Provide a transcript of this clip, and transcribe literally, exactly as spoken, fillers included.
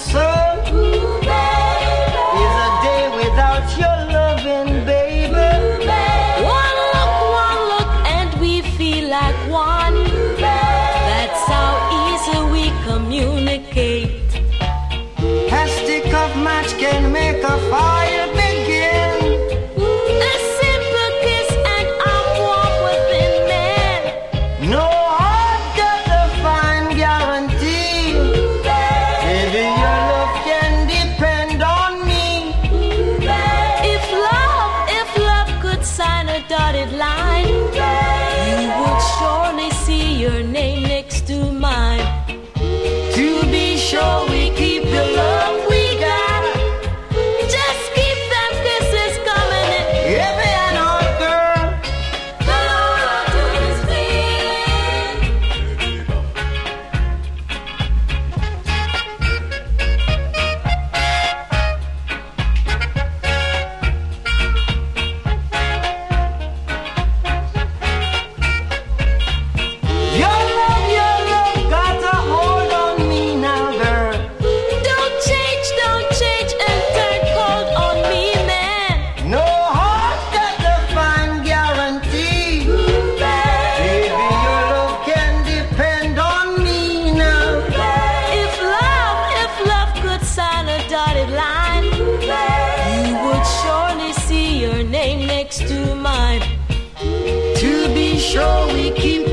soul. Ooh, baby. Is a day without your loving, baby. Ooh, baby. One look, one look, and we feel like one. Ooh, that's how easy we communicate. A stick of match can make a fire begin. A simple kiss and I'm warm within men. No heart got a fine guarantee. Baby, your love can depend on me. If love, if love could sign a dotted line, you would surely see your name next to mine. To be sure we keep the love we got. Just keep them kisses coming in. Every and all, girl. Hello to this feeling. Your love, your love got a hold on me now, girl. Don't change, don't change and turn cold on me, man. No heart got a fine guarantee. Baby, your love can depend on me now. If love, if love could sign a dotted line, you would surely see your name next to mine. To be sure we keep